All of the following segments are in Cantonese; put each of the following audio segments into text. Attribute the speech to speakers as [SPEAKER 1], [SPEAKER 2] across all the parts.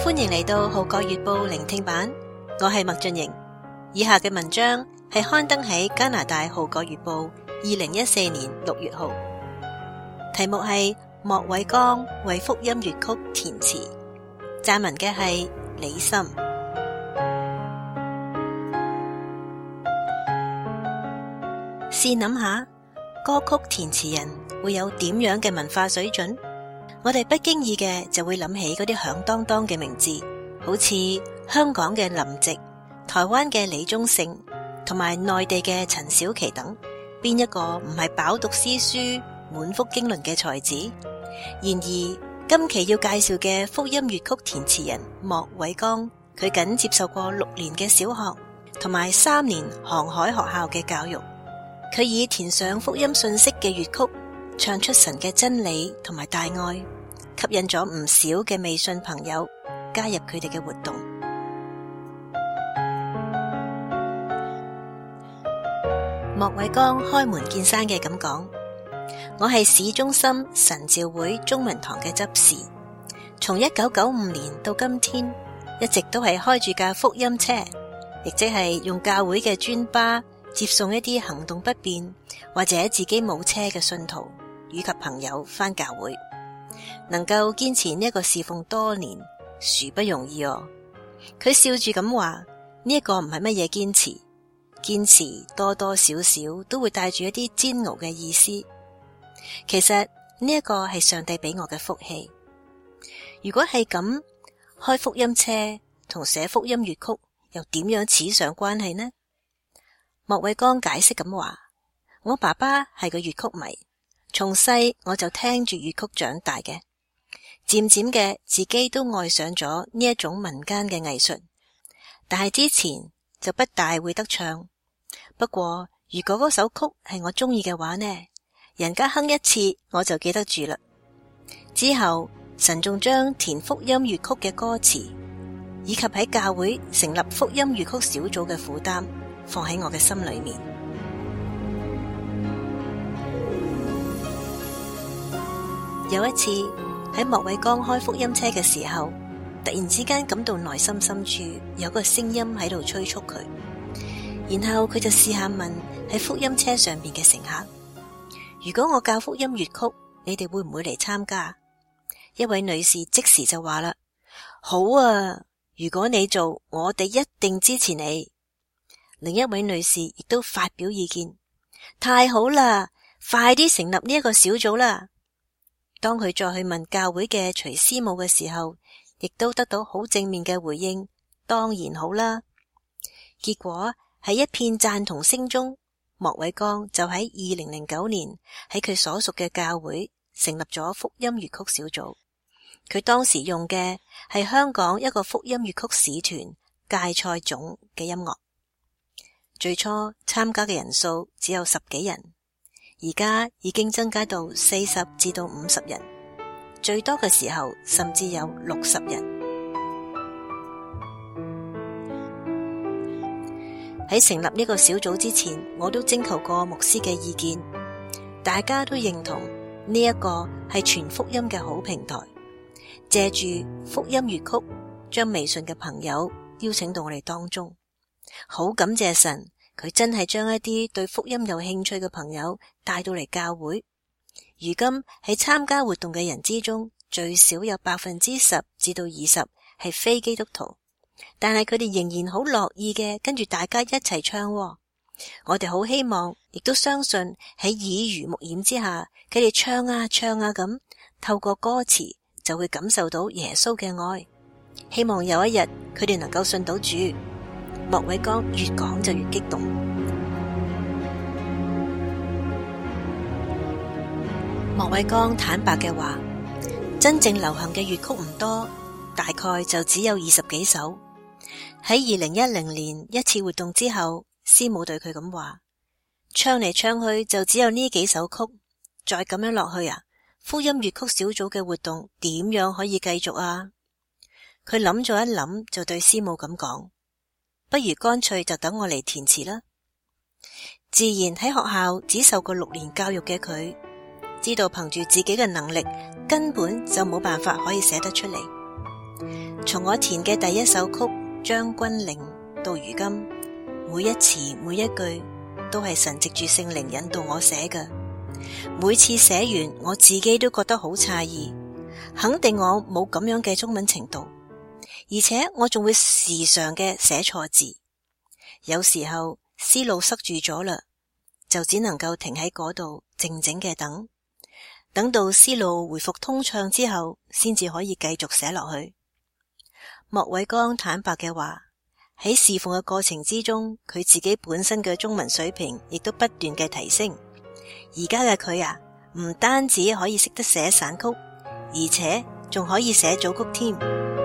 [SPEAKER 1] 歡迎嚟到《號角月報》聆聽版，我係麥俊瑩。以下嘅文章係刊登喺加拿大《號角月報》2014年6月號，題目係莫偉剛為福音粵曲填詞，撰文嘅係李森。試諗下，歌曲填詞人會有點樣嘅文化水準？我哋不經意嘅就會諗起嗰啲響當當嘅名字，好似香港嘅林夕、台灣嘅李宗盛同埋內地嘅陳小琪等，邊一個唔係飽讀詩書、滿腹經綸嘅才子？然而今期要介紹嘅福音粵曲填詞人莫偉剛，佢僅接受過6年嘅小學同埋3年航海學校嘅教育。佢以填上福音信息嘅粵曲，唱出神嘅真理同埋大愛，吸引咗唔少嘅微信朋友加入佢哋嘅活動。莫偉剛開門見山嘅咁講：我係市中心神召會中文堂嘅執事，從1995年到今天，一直都係開住架福音車，亦即係用教會嘅專巴接送一啲行動不便或者自己冇車嘅信徒以及朋友返教會。能夠堅持呢一個侍奉多年，殊不容易哦。佢笑住咁話：呢一個唔係乜嘢堅持，堅持多多少少都會帶住一啲煎熬嘅意思。其實呢一個係上帝俾我嘅福氣。如果係咁，開福音車同寫福音粵曲又點樣扯上關係呢？莫偉剛解釋咁話：我爸爸係個粵曲迷，從細我就聽住粵曲長大嘅，漸漸嘅自己都愛上咗呢一種民間嘅藝術，但係之前就不大會得唱。不過如果嗰首曲係我中意嘅話呢，人家哼一次我就記得住啦。之後神仲將填福音粵曲嘅歌詞以及喺教會成立福音粵曲小組嘅負擔放喺我嘅心裏面。有一次喺莫偉剛開福音車嘅時候，突然之間感到內心深處有個聲音喺度催促佢，然後佢就試下問喺福音車上邊嘅乘客：如果我教福音粵曲，你哋會唔會嚟參加？一位女士即時就話啦：好啊，如果你做，我哋一定支持你。另一位女士亦都發表意見：太好啦，快啲成立呢一個小組啦。當佢再去問教會嘅徐師母嘅時候，亦都得到好正面嘅回應：當然好啦。結果喺一片贊同聲中，莫偉剛就喺2009年喺佢所屬嘅教會成立咗福音粵曲小組。佢當時用嘅係香港一個福音粵曲使團芥菜種嘅音樂。最初參加嘅人數只有10幾人，而家已經增加到40至到50人，最多嘅時候甚至有60人。喺成立呢個小組之前，我都徵求過牧師嘅意見，大家都認同呢一個係傳福音嘅好平台，借住福音粵曲將微信嘅朋友邀請到我哋當中。好感謝神，佢真係將一啲對福音有興趣嘅朋友帶到嚟教會。如今喺參加活動嘅人之中，最少有10%至到20%係非基督徒，但係佢哋仍然好樂意嘅跟住大家一齊唱喎。我哋好希望，亦都相信喺耳濡目染之下，佢哋唱啊唱啊咁，透過歌詞就會感受到耶穌嘅愛。希望有一日佢哋能夠信到主。莫偉剛越講就越激動。莫偉剛坦白嘅話，真正流行嘅粵曲唔多，大概就只有20幾首。喺2010年一次活動之後，師母對佢咁話：唱嚟唱去就只有呢幾首曲，再咁樣落去啊，福音粵曲小組嘅活動點樣可以繼續啊？佢諗咗一諗，就對師母咁講：不如乾脆就等我嚟填詞啦。自然喺學校只受過6年教育嘅佢，知道憑住自己嘅能力根本就冇辦法可以寫得出嚟。 從我填嘅第一首曲《將軍令》到如今，每一詞每一句都係神藉住聖靈引導我寫嘅。每次寫完，我自己都覺得好詫異，肯定我冇咁樣嘅中文程度，而且我仲會時常嘅寫錯字。有時候思路塞住咗啦，就只能夠停喺嗰度靜靜嘅等到思路回復通暢之後，先至可以繼續寫落去。莫偉剛坦白嘅話，喺侍奉嘅過程之中，佢自己本身嘅中文水平亦都不斷嘅提升。而家嘅佢啊，唔單止可以識得寫散曲，而且仲可以寫組曲添。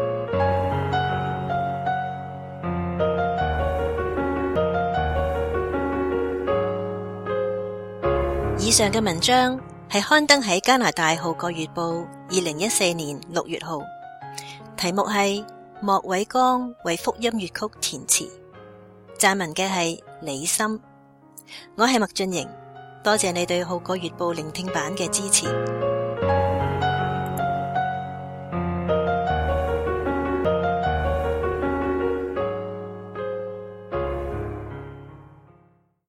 [SPEAKER 1] 以上嘅文章係刊登喺加拿大《號角月報》2014年6月號，題目係莫偉剛為福音粵曲填詞，撰文嘅係李森。我係麥俊瑩，多謝你對《號角月報》聆聽版嘅支持。